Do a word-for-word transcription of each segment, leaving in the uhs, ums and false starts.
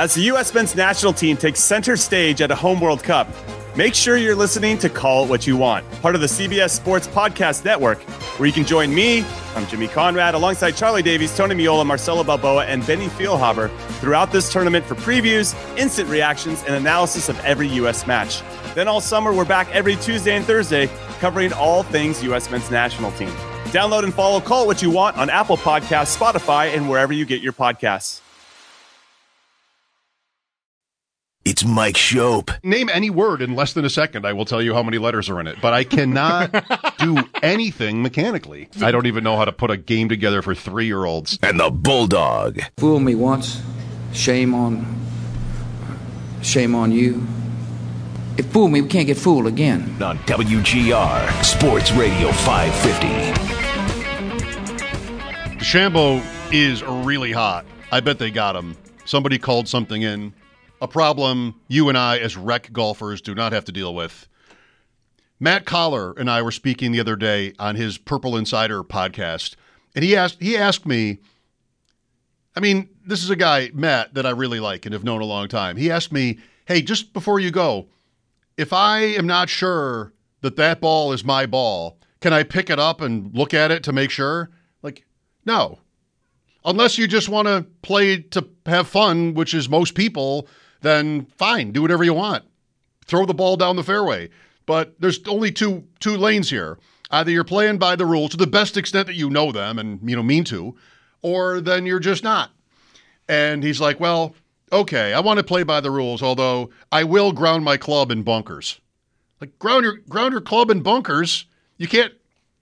As the U S men's national team takes center stage at a home World Cup, make sure you're listening to Call It What You Want, part of the C B S Sports Podcast Network, where you can join me, I'm Jimmy Conrad, alongside Charlie Davies, Tony Miola, Marcelo Balboa, and Benny Feilhaber throughout this tournament for previews, instant reactions, and analysis of every U S match. Then all summer, we're back every Tuesday and Thursday covering all things U S men's national team. Download and follow Call It What You Want on Apple Podcasts, Spotify, and wherever you get your podcasts. It's Mike Schopp. Name any word in less than a second. I will tell you how many letters are in it. But I cannot do anything mechanically. I don't even know how to put a game together for three-year-olds. And the Bulldog. Fool me once, shame on, shame on you. If fool me, we can't get fooled again. On W G R, Sports Radio five fifty. DeChambeau is really hot. I bet they got him. Somebody called something in. A problem you and I as rec golfers do not have to deal with. Matt Collar and I were speaking the other day on his Purple Insider podcast, and he asked he asked me, I mean, this is a guy, Matt, that I really like and have known a long time. He asked me, hey, just before you go, if I am not sure that that ball is my ball, can I pick it up and look at it to make sure? Like, no. Unless you just want to play to have fun, which is most people, then fine, do whatever you want. Throw the ball down the fairway. But there's only two two lanes here. Either you're playing by the rules to the best extent that you know them and, you know, mean to, or then you're just not. And he's like, well, okay, I want to play by the rules, although I will ground my club in bunkers. Like, ground your ground your club in bunkers? You can't.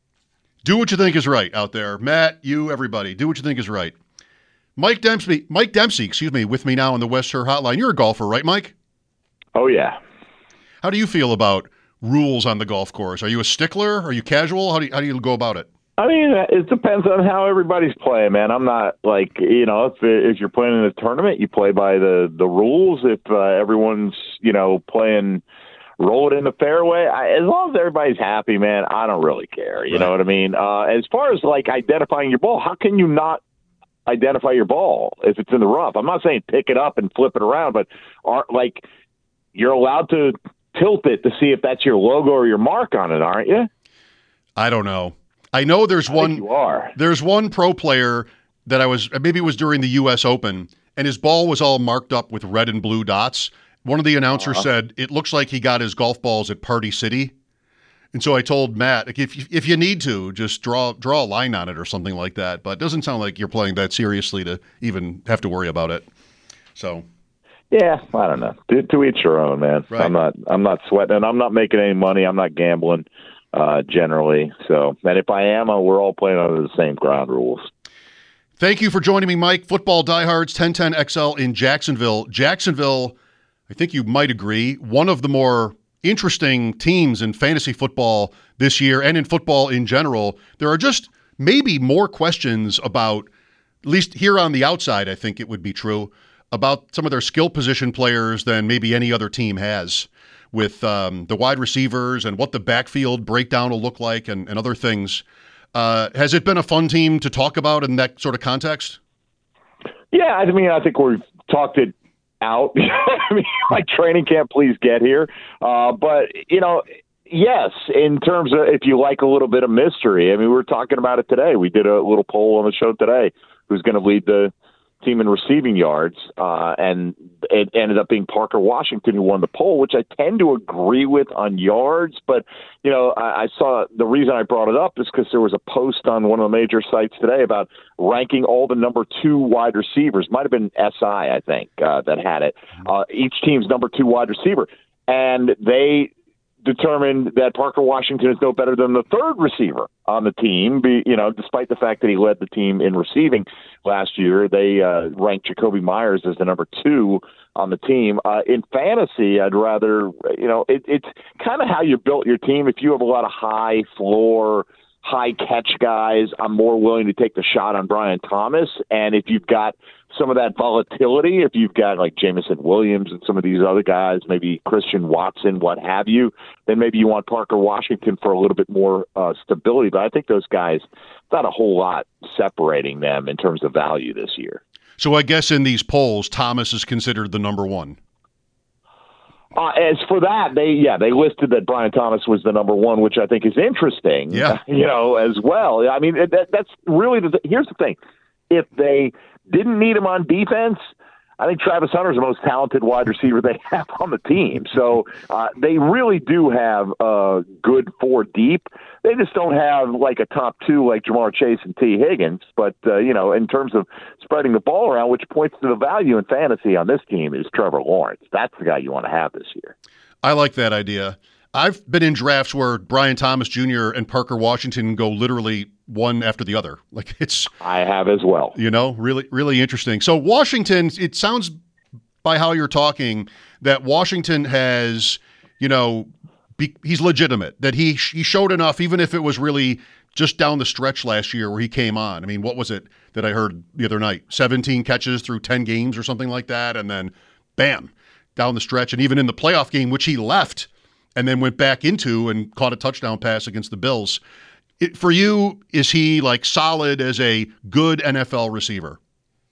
Do what you think is right out there. Matt, you, everybody, do what you think is right. Mike Dempsey, Mike Dempsey, excuse me, with me now on the West Shore Hotline. You're a golfer, right, Mike? Oh, yeah. How do you feel about rules on the golf course? Are you a stickler? Are you casual? How do you, how do you go about it? I mean, it depends on how everybody's playing, man. I'm not like, you know, if if you're playing in a tournament, you play by the, the rules. If uh, everyone's, you know, playing roll it in the fairway, I, as long as everybody's happy, man, I don't really care. You right. know what I mean? Uh, as far as, like, identifying your ball, how can you not identify your ball if it's in the rough? I'm not saying pick it up and flip it around, but are, like, you're allowed to tilt it to see if that's your logo or your mark on it, aren't you? I don't know. I know there's I one. Think you are. There's one pro player that I was maybe it was during the U S Open, and his ball was all marked up with red and blue dots. One of the announcers uh-huh. said it looks like he got his golf balls at Party City, and so I told Matt, like, if if you need to, just draw draw a line on it or something like that. But it doesn't sound like you're playing that seriously to even have to worry about it. So. Yeah, I don't know. To, to each your own, man. Right. I'm not. I'm not sweating. I'm not making any money. I'm not gambling, uh, generally. So, and if I am, uh, we're all playing under the same ground rules. Thank you for joining me, Mike. Football Diehards, ten ten X L in Jacksonville. Jacksonville, I think you might agree, one of the more interesting teams in fantasy football this year and in football in general. There are just maybe more questions about, at least here on the outside, I think it would be true, about some of their skill position players than maybe any other team has, with um, the wide receivers and what the backfield breakdown will look like and, and other things. Uh, has it been a fun team to talk about in that sort of context? Yeah, I mean, I think we've talked it out. I mean, like, training camp, please get here. Uh, but, you know, yes, in terms of if you like a little bit of mystery. I mean, we were talking about it today. We did a little poll on the show today. Who's going to lead the team in receiving yards, uh, and it ended up being Parker Washington who won the poll, which I tend to agree with on yards. But, you know, I, I saw the reason I brought it up is because there was a post on one of the major sites today about ranking all the number two wide receivers. Might have been S I, I think, uh, that had it. Uh, each team's number two wide receiver. And they determined that Parker Washington is no better than the third receiver on the team. Be, you know, despite the fact that he led the team in receiving last year, they uh, ranked Jacoby Myers as the number two on the team. Uh, in fantasy, I'd rather, you know, it, it's kind of how you built your team. If you have a lot of high floor, high catch guys, I'm more willing to take the shot on Brian Thomas. And if you've got some of that volatility, if you've got like Jameson Williams and some of these other guys, maybe Christian Watson, what have you, then maybe you want Parker Washington for a little bit more uh, stability. But I think those guys, not a whole lot separating them in terms of value this year. So I guess in these polls, Thomas is considered the number one. Uh, as for that, they yeah they listed that Brian Thomas was the number one, which I think is interesting. Yeah. You know, as well. I mean, that, that's really the here's the thing: if they didn't need him on defense, I think Travis Hunter is the most talented wide receiver they have on the team. So uh, they really do have a good four deep. They just don't have like a top two like Jamar Chase and T. Higgins. But, uh, you know, in terms of spreading the ball around, which points to the value in fantasy on this team, is Trevor Lawrence. That's the guy you want to have this year. I like that idea. I've been in drafts where Brian Thomas Junior and Parker Washington go literally one after the other. Like it's, I have as well. You know, really, really interesting. So Washington, it sounds by how you're talking that Washington has, you know, be, he's legitimate, that he he showed enough, even if it was really just down the stretch last year where he came on. I mean, what was it that I heard the other night? seventeen catches through ten games or something like that. And then bam, down the stretch. And even in the playoff game, which he left and then went back into and caught a touchdown pass against the Bills. It, for you, is he like solid as a good N F L receiver?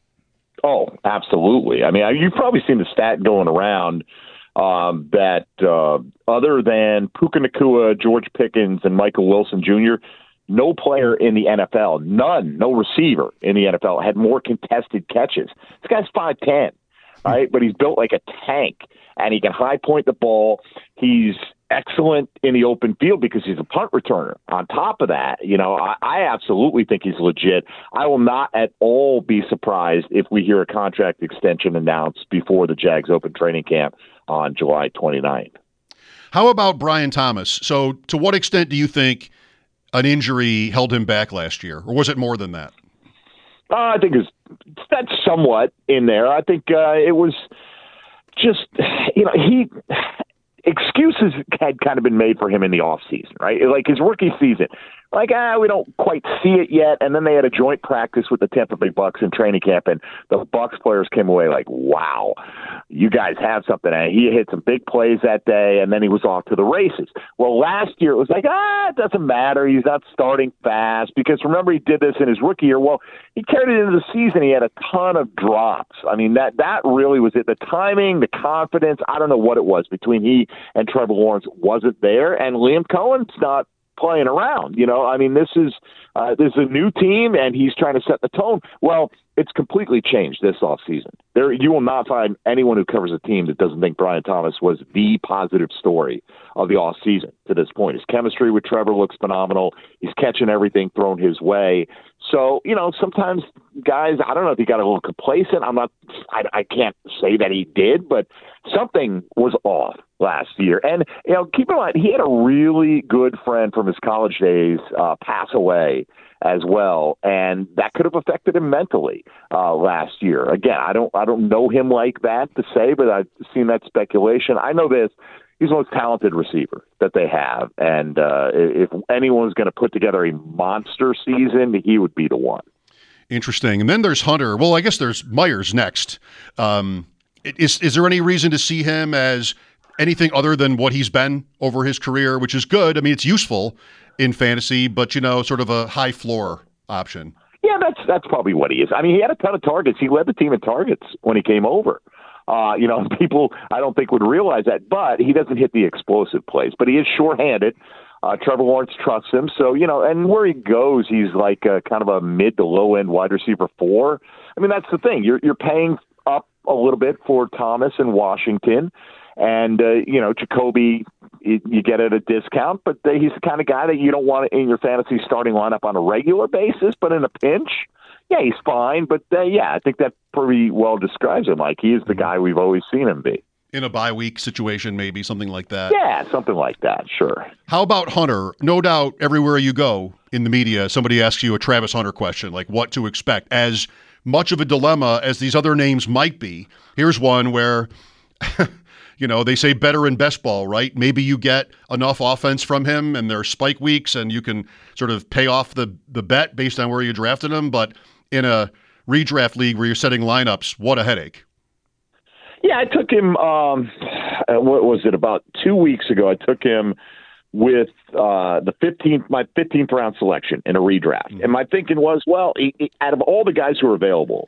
Oh, absolutely. I mean, you've probably seen the stat going around um, that uh, other than Puka Nacua, George Pickens, and Michael Wilson Junior, no player in the N F L, none, no receiver in the N F L had more contested catches. This guy's five ten, right? But he's built like a tank, and he can high point the ball. He's excellent in the open field because he's a punt returner. On top of that, you know, I, I absolutely think he's legit. I will not at all be surprised if we hear a contract extension announced before the Jags open training camp on July twenty-ninth. How about Brian Thomas? So to what extent do you think an injury held him back last year, or was it more than that? Uh, I think it's, that's somewhat in there. I think uh, it was just, you know, he excuses had kind of been made for him in the offseason, right? Like his rookie season. Like, ah, we don't quite see it yet. And then they had a joint practice with the Tampa Bay Bucks in training camp, and the Bucks players came away like, wow, you guys have something. And he hit some big plays that day, and then he was off to the races. Well, last year it was like, ah, it doesn't matter. He's not starting fast. Because remember, he did this in his rookie year. Well, he carried it into the season. He had a ton of drops. I mean, that, that really was it. The timing, the confidence, I don't know what it was between he and Trevor Lawrence wasn't there. And Liam Cohen's not playing around, you know. I mean, this is uh, this is a new team, and he's trying to set the tone. Well, it's completely changed this offseason. There, you will not find anyone who covers a team that doesn't think Brian Thomas was the positive story of the offseason to this point. His chemistry with Trevor looks phenomenal. He's catching everything thrown his way. So, you know, sometimes guys, I don't know if he got a little complacent. I'm not, I, I can't say that he did, but something was off last year. And, you know, keep in mind, he had a really good friend from his college days uh, pass away as well, and that could have affected him mentally uh, last year. Again, I don't, I don't know him like that to say, but I've seen that speculation. I know this. He's the most talented receiver that they have, and uh, if anyone's going to put together a monster season, he would be the one. Interesting. And then there's Hunter. Well, I guess there's Myers next. Um, is is there any reason to see him as anything other than what he's been over his career, which is good? I mean, it's useful in fantasy, but, you know, sort of a high floor option. Yeah, that's that's probably what he is. I mean, he had a ton of targets. He led the team in targets when he came over. Uh, you know, people I don't think would realize that, but he doesn't hit the explosive plays. But he is shorthanded. Uh, Trevor Lawrence trusts him. So, you know, and where he goes, he's like a, kind of a mid to low end wide receiver four. I mean, that's the thing. You're you're paying up a little bit for Thomas and Washington. And, uh, you know, Jacoby, you, you get at a discount, but he's the kind of guy that you don't want in your fantasy starting lineup on a regular basis, but in a pinch, yeah, he's fine. But, uh, yeah, I think that pretty well describes him. Like, he is the guy we've always seen him be. In a bye week situation, maybe, something like that. Yeah, something like that, sure. How about Hunter? No doubt everywhere you go in the media, somebody asks you a Travis Hunter question, like what to expect. As much of a dilemma as these other names might be, here's one where... You know, they say better in best ball, right? Maybe you get enough offense from him and there are spike weeks and you can sort of pay off the, the bet based on where you drafted him. But in a redraft league where you're setting lineups, what a headache. Yeah, I took him, um, what was it, about two weeks ago, I took him with uh, the fifteenth, my fifteenth round selection in a redraft. Mm-hmm. And my thinking was, well, he, he, out of all the guys who are available,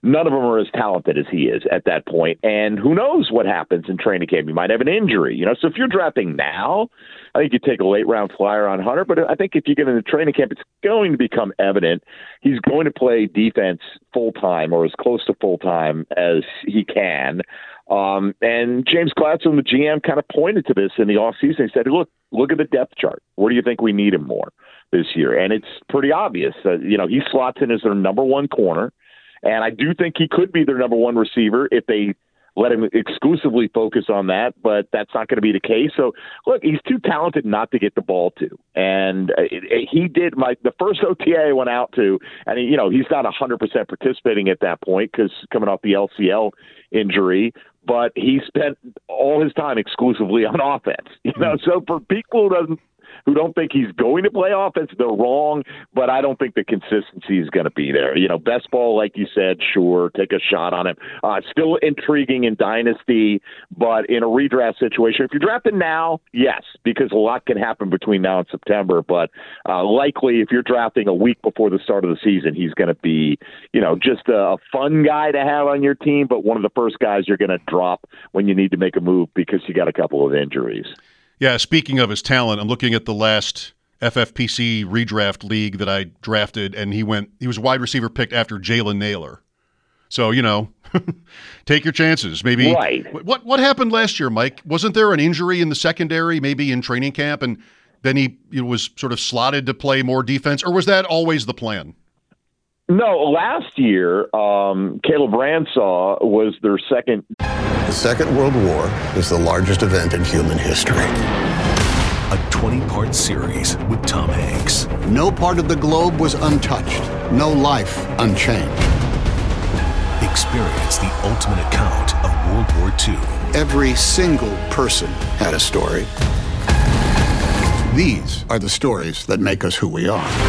none of them are as talented as he is at that point. And who knows what happens in training camp? You might have an injury, you know. So if you're drafting now, I think you take a late round flyer on Hunter. But I think if you get into training camp, it's going to become evident he's going to play defense full time or as close to full time as he can. Um, and James Gladstone, the G M, kind of pointed to this in the offseason. He said, look, look at the depth chart. Where do you think we need him more this year? And it's pretty obvious that, you know, he slots in as their number one corner. And I do think he could be their number one receiver if they let him exclusively focus on that, but that's not going to be the case. So, look, he's too talented not to get the ball to. And it, it, he did my the first O T A I went out to, and, he, you know, he's not one hundred percent participating at that point because coming off the L C L injury, but he spent all his time exclusively on offense. You know, so for people who doesn't who don't think he's going to play offense, they're wrong, but I don't think the consistency is going to be there. You know, best ball, like you said, sure, take a shot on him. Uh, still intriguing in Dynasty, but in a redraft situation, if you're drafting now, yes, because a lot can happen between now and September, but uh, likely if you're drafting a week before the start of the season, he's going to be, you know, just a fun guy to have on your team, but one of the first guys you're going to drop when you need to make a move because you got a couple of injuries. Yeah, speaking of his talent, I'm looking at the last F F P C redraft league that I drafted, and he went. He was wide receiver picked after Jalen Naylor. So, you know, take your chances. Maybe. Right. What what happened last year, Mike? Wasn't there an injury in the secondary, maybe in training camp, and then he you know, was sort of slotted to play more defense, or was that always the plan? No, last year, um, Caleb Ransaw was their second. The Second World War is the largest event in human history. A twenty-part series with Tom Hanks. No part of the globe was untouched. No life unchanged. Experience the ultimate account of World War Two. Every single person had a story. These are the stories that make us who we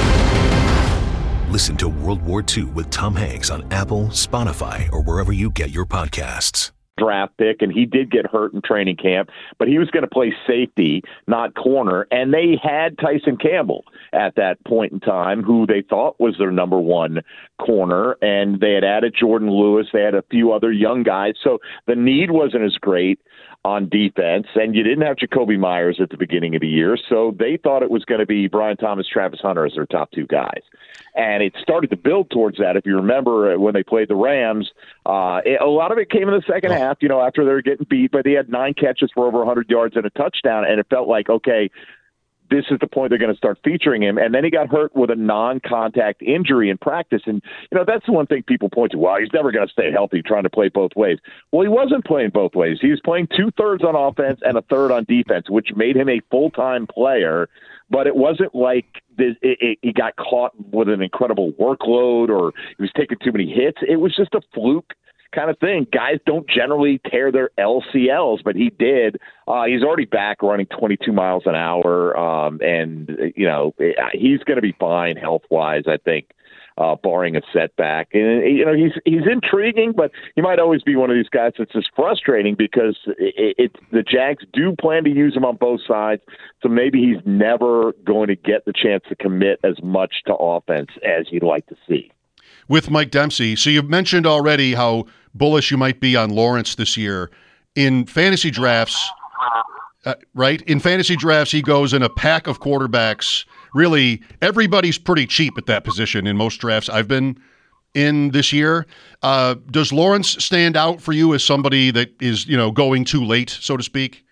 are. Listen to World War Two with Tom Hanks on Apple, Spotify, or wherever you get your podcasts. Draft pick, and he did get hurt in training camp, but he was going to play safety, not corner, and they had Tyson Campbell at that point in time, who they thought was their number one corner, and they had added Jordan Lewis. They had a few other young guys, so the need wasn't as great on defense, and you didn't have Jacoby Myers at the beginning of the year, so they thought it was going to be Brian Thomas, Travis Hunter as their top two guys. And it started to build towards that. If you remember when they played the Rams, uh, it, a lot of it came in the second oh. half, you know, after they were getting beat, but they had nine catches for over one hundred yards and a touchdown, and it felt like, okay, this is the point they're going to start featuring him. And then he got hurt with a non-contact injury in practice. And, you know, that's the one thing people point to. Well, he's never going to stay healthy trying to play both ways. Well, he wasn't playing both ways. He was playing two-thirds on offense and a third on defense, which made him a full-time player. But it wasn't like this, it, it, he got caught with an incredible workload or he was taking too many hits. It was just a fluke kind of thing. Guys don't generally tear their L C Ls, but he did. Uh, he's already back running twenty-two miles an hour, um, and, you know, he's going to be fine health-wise, I think. Uh, barring a setback. And, you know, he's he's intriguing, but he might always be one of these guys that's just frustrating because it, it, the Jags do plan to use him on both sides, so maybe he's never going to get the chance to commit as much to offense as you'd like to see. With Mike Dempsey, so you've mentioned already how bullish you might be on Lawrence this year. In fantasy drafts, uh, right? In fantasy drafts, he goes in a pack of quarterbacks. Really, everybody's pretty cheap at that position in most drafts I've been in this year. Uh, does Lawrence stand out for you as somebody that is, you know, going too late, so to speak?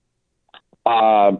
Um,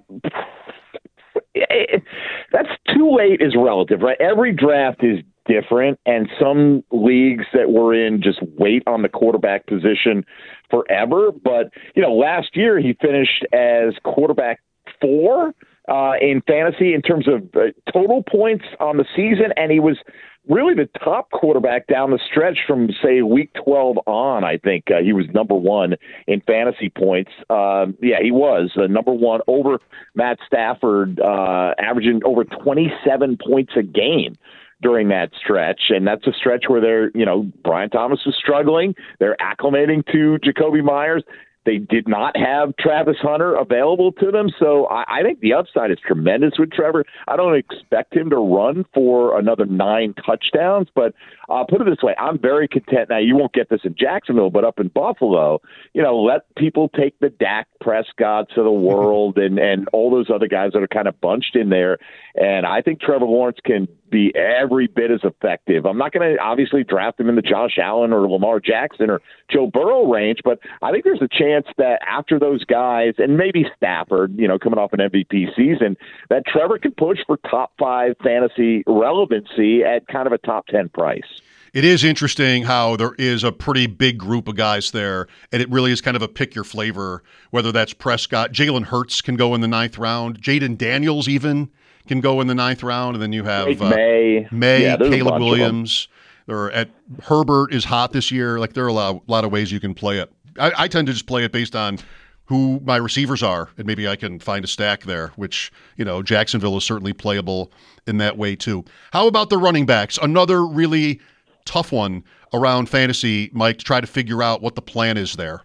that's too late is relative, right? Every draft is different, and some leagues that we're in just wait on the quarterback position forever. But, you know, last year he finished as quarterback four Uh, in fantasy in terms of uh, total points on the season, and he was really the top quarterback down the stretch from, say, week twelve on. I think uh, he was number one in fantasy points. Um, yeah, he was uh, number one over Matt Stafford, uh, averaging over twenty-seven points a game during that stretch. And that's a stretch where they're, you know, Brian Thomas was struggling. They're acclimating to Jacoby Myers. They did not have Travis Hunter available to them, so I, I think the upside is tremendous with Trevor. I don't expect him to run for another nine touchdowns, but uh, put it this way, I'm very content. Now, you won't get this in Jacksonville, but up in Buffalo, you know, let people take the Dak Prescotts of the world and, and all those other guys that are kind of bunched in there, and I think Trevor Lawrence can be every bit as effective. I'm not going to obviously draft him in the Josh Allen or Lamar Jackson or Joe Burrow range, but I think there's a chance that after those guys, and maybe Stafford, you know, coming off an M V P season, that Trevor can push for top five fantasy relevancy at kind of a top ten price. It is interesting how there is a pretty big group of guys there, and it really is kind of a pick your flavor, whether that's Prescott. Jalen Hurts can go in the ninth round. Jaden Daniels even can go in the ninth round, and then you have uh, May, May yeah, Caleb Williams. Or at Herbert is hot this year. Like, there are a lot, a lot of ways you can play it. I, I tend to just play it based on who my receivers are, and maybe I can find a stack there, which, you know, Jacksonville is certainly playable in that way too. How about the running backs? Another really tough one around fantasy, Mike, to try to figure out what the plan is there.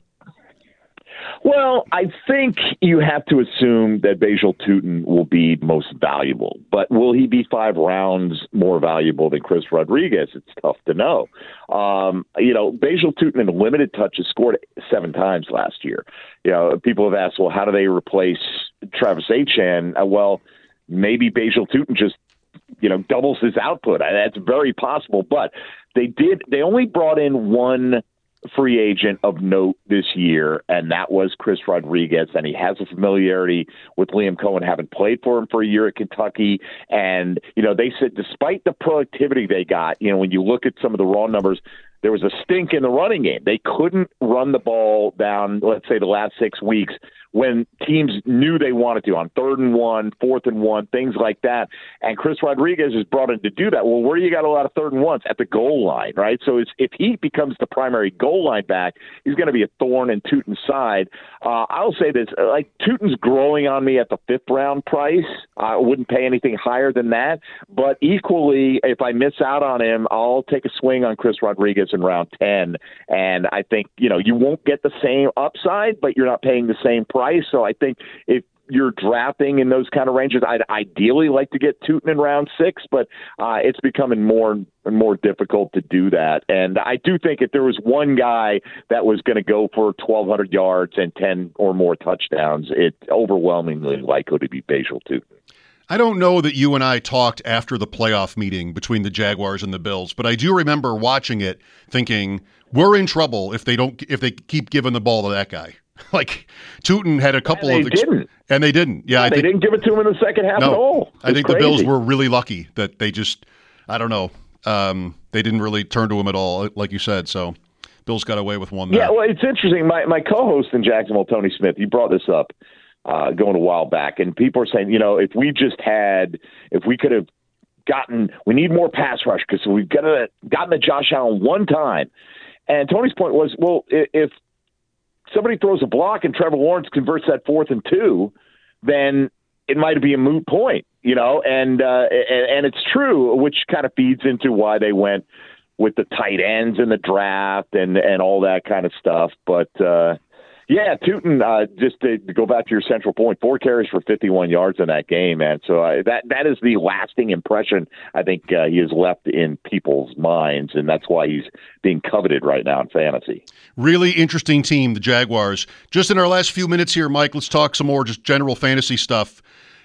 Well, I think you have to assume that Bajal Tutin will be most valuable, but will he be five rounds more valuable than Chris Rodriguez? It's tough to know. Um, you know, Bajal Tutin in limited touches scored seven times last year. You know, people have asked, well, how do they replace Travis Etienne? Uh, well, maybe Bajal Tutin just, you know, doubles his output. That's very possible, but they did. They only brought in one free agent of note this year, and that was Chris Rodriguez, and he has a familiarity with Liam Cohen, having played for him for a year at Kentucky. And, you know, they said despite the productivity they got, you know, when you look at some of the raw numbers, there was a stink in the running game. They couldn't run the ball down, let's say, the last six weeks when teams knew they wanted to, on third and one, fourth and one, things like that. And Chris Rodriguez is brought in to do that. Well, where do you got a lot of third and ones? At the goal line, right? So it's, if he becomes the primary goal line back, he's going to be a thorn in Tutin's side. Uh, I'll say this, like, Tutin's growing on me at the fifth round price. I wouldn't pay anything higher than that. But equally, if I miss out on him, I'll take a swing on Chris Rodriguez in round ten. And I think, you know, you won't get the same upside, but you're not paying the same price. So I think if you're drafting in those kind of ranges, I'd ideally like to get Tutin in round six, but uh, it's becoming more and more difficult to do that. And I do think if there was one guy that was going to go for twelve hundred yards and ten or more touchdowns, it overwhelmingly likely to be Bajal Tutin. I don't know that you and I talked after the playoff meeting between the Jaguars and the Bills, but I do remember watching it thinking, we're in trouble if they don't if they keep giving the ball to that guy. Like, Tutin had a couple and they of ex- didn't. and they didn't. Yeah, yeah I they think, didn't give it to him in the second half no, at all. I think crazy. the Bills were really lucky that they just, I don't know, um, they didn't really turn to him at all, like you said. So, Bills got away with one there. Yeah, well, it's interesting. My my co-host in Jacksonville, Tony Smith, he brought this up uh, going a while back, and people are saying, you know, if we just had, if we could have gotten, we need more pass rush because we've got to gotten the Josh Allen one time. And Tony's point was, well, if somebody throws a block and Trevor Lawrence converts that fourth and two, then it might be a moot point, you know, and, uh, and, and it's true, which kind of feeds into why they went with the tight ends in the draft and, and all that kind of stuff. But, uh, yeah, Tutin, uh, just to go back to your central point, four carries for fifty-one yards in that game, man. So uh, that that is the lasting impression I think uh, he has left in people's minds, and that's why he's being coveted right now in fantasy. Really interesting team, the Jaguars. Just in our last few minutes here, Mike, let's talk some more just general fantasy stuff.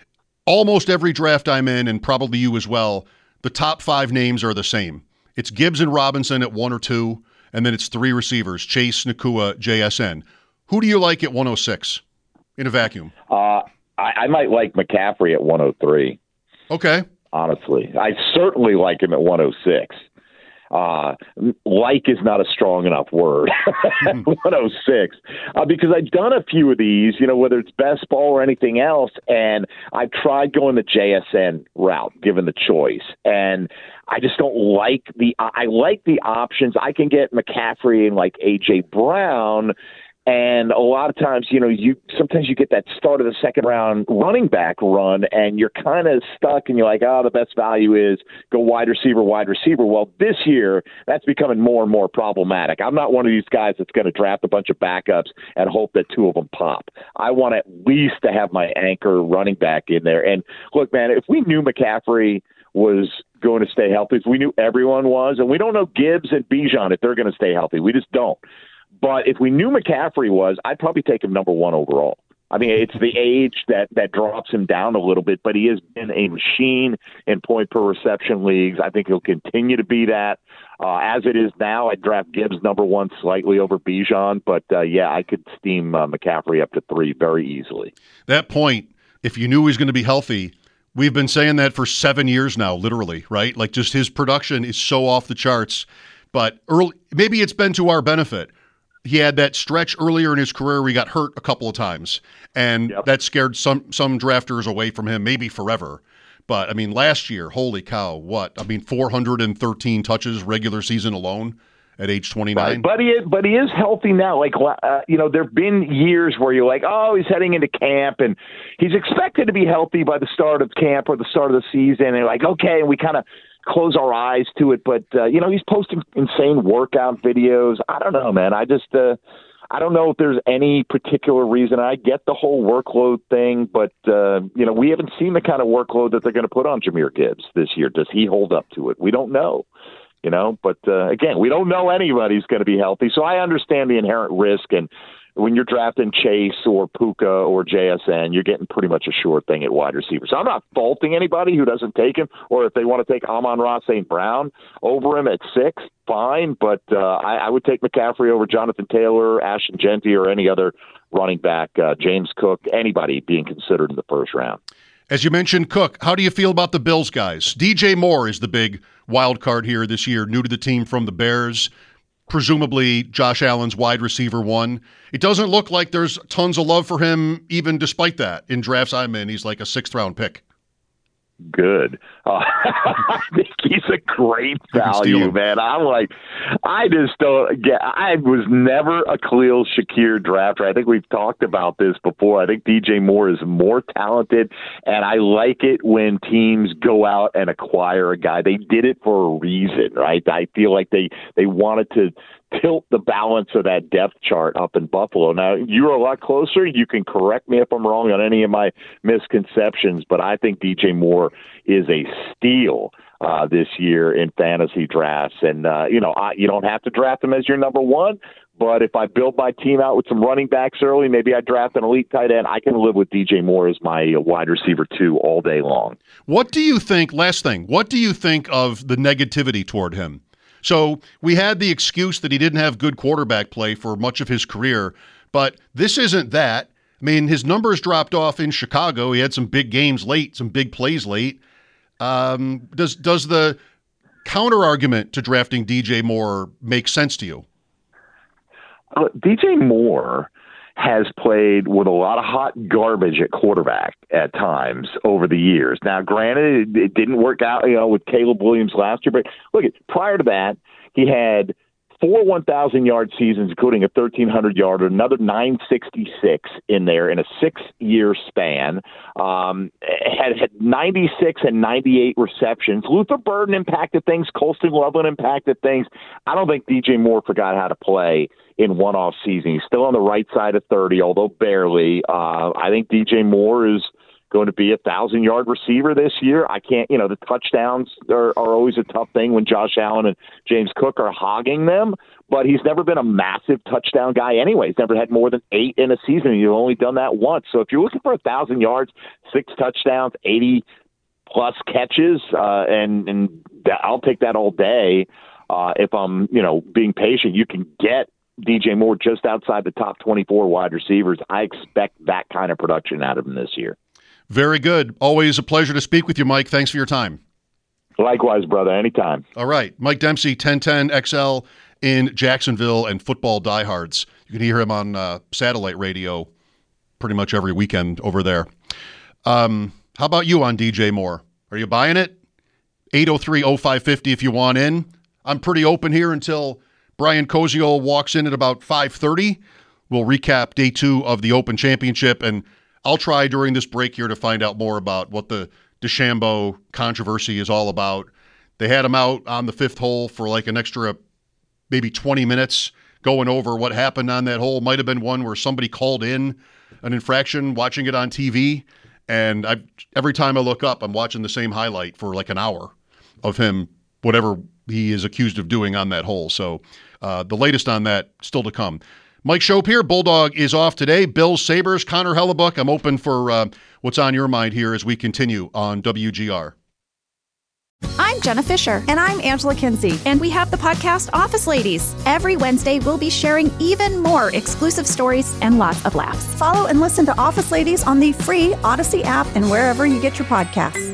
Almost every draft I'm in, and probably you as well, the top five names are the same. It's Gibbs and Robinson at one or two, and then it's three receivers, Chase, Nakua, J S N. Who do you like at one oh six in a vacuum? Uh, I, I might like McCaffrey at one oh three. Okay. Honestly, I certainly like him at one oh six. Uh, like is not a strong enough word. one oh six, uh, because I've done a few of these, you know, whether it's best ball or anything else, and I've tried going the J S N route given the choice, and I just don't like the. I like the options. I can get McCaffrey and like A J Brown And a lot of times, you know, you sometimes you get that start of the second round running back run, and you're kind of stuck, and you're like, oh, the best value is go wide receiver, wide receiver. Well, this year, that's becoming more and more problematic. I'm not one of these guys that's going to draft a bunch of backups and hope that two of them pop. I want at least to have my anchor running back in there. And look, man, if we knew McCaffrey was going to stay healthy, if we knew everyone was, and we don't know Gibbs and Bijan if they're going to stay healthy. We just don't. But if we knew McCaffrey was, I'd probably take him number one overall. I mean, it's the age that, that drops him down a little bit, but he has been a machine in point per reception leagues. I think he'll continue to be that. Uh, as it is now, I'd draft Gibbs number one slightly over Bijan, but uh, yeah, I could steam uh, McCaffrey up to three very easily. That point, if you knew he was going to be healthy, we've been saying that for seven years now, literally, right? Like just his production is so off the charts, but early, maybe it's been to our benefit. He had that stretch earlier in his career where he got hurt a couple of times, and yep. that scared some some drafters away from him, maybe forever. But, I mean, last year, holy cow, what? I mean, four hundred thirteen touches regular season alone at age twenty-nine. Right. But he is, but he is healthy now. Like, uh, you know, there have been years where you're like, oh, he's heading into camp, and he's expected to be healthy by the start of camp or the start of the season. And you're like, okay, and we kind of close our eyes to it, but uh, you know, he's posting insane workout videos. I don't know, man. I just uh, I don't know if there's any particular reason. I get the whole workload thing, but uh, you know, we haven't seen the kind of workload that they're going to put on Jahmyr Gibbs this year. Does he hold up to it? We don't know. You know, but uh, again, we don't know anybody's going to be healthy, so I understand the inherent risk. And when you're drafting Chase or Puka or J S N, you're getting pretty much a sure thing at wide receiver. So I'm not faulting anybody who doesn't take him, or if they want to take Amon-Ra Saint Brown over him at six, fine. But uh, I, I would take McCaffrey over Jonathan Taylor, Ashton Genty, or any other running back, uh, James Cook, anybody being considered in the first round. As you mentioned, Cook, how do you feel about the Bills guys? D J Moore is the big wild card here this year, new to the team from the Bears. Presumably Josh Allen's wide receiver one. It doesn't look like there's tons of love for him, even despite that. In drafts I'm in, he's like a sixth-round pick. Good. Uh, I think he's a great value, man. I'm like, I just don't get, I was never a Khalil Shakir drafter. I think we've talked about this before. I think D J Moore is more talented, and I like it when teams go out and acquire a guy. They did it for a reason, right? I feel like they, they wanted to tilt the balance of that depth chart up in Buffalo. Now, you're a lot closer. You can correct me if I'm wrong on any of my misconceptions, but I think D J Moore is a steal uh, this year in fantasy drafts. And, uh, you know, I, you don't have to draft him as your number one, but if I build my team out with some running backs early, maybe I draft an elite tight end, I can live with D J Moore as my uh, wide receiver two all day long. What do you think, last thing, what do you think of the negativity toward him? So we had the excuse that he didn't have good quarterback play for much of his career, but this isn't that. I mean, his numbers dropped off in Chicago. He had some big games late, some big plays late. Um, does does the counter-argument to drafting D J Moore make sense to you? Uh, D J Moore has played with a lot of hot garbage at quarterback at times over the years. Now, granted, it, it didn't work out, you know, with Caleb Williams last year, but look, prior to that, he had four one thousand yard seasons, including a thirteen hundred yarder, another nine sixty-six in there in a six-year span. Um, had, had ninety-six and ninety-eight receptions. Luther Burden impacted things. Colston Loveland impacted things. I don't think D J Moore forgot how to play in one off season. He's still on the right side of thirty, although barely. Uh, I think D J Moore is going to be a thousand yard receiver this year. I can't, you know, the touchdowns are, are always a tough thing when Josh Allen and James Cook are hogging them, but he's never been a massive touchdown guy anyway. He's never had more than eight in a season. You've only done that once. So if you're looking for a thousand yards, six touchdowns, eighty plus catches, uh, and, and I'll take that all day. Uh, if I'm, you know, being patient, you can get D J Moore just outside the top twenty-four wide receivers. I expect that kind of production out of him this year. Very good. Always a pleasure to speak with you, Mike. Thanks for your time. Likewise, brother. Anytime. All right. Mike Dempsey, ten ten X L in Jacksonville and football diehards. You can hear him on uh, satellite radio pretty much every weekend over there. Um, how about you on D J Moore? Are you buying it? eight oh three oh five five oh if you want in. I'm pretty open here until Brian Koziol walks in at about five thirty. We'll recap day two of the Open Championship, and I'll try during this break here to find out more about what the DeChambeau controversy is all about. They had him out on the fifth hole for like an extra maybe twenty minutes going over what happened on that hole. Might have been one where somebody called in an infraction watching it on T V, and I every time I look up, I'm watching the same highlight for like an hour of him, whatever he is accused of doing on that hole. So uh, the latest on that still to come. Mike Schopp here. Bulldog is off today. Bills, Sabres, Connor Hellebuck. I'm open for uh, what's on your mind here as we continue on W G R. I'm Jenna Fisher. And I'm Angela Kinsey. And we have the podcast Office Ladies. Every Wednesday, we'll be sharing even more exclusive stories and lots of laughs. Follow and listen to Office Ladies on the free Odyssey app and wherever you get your podcasts.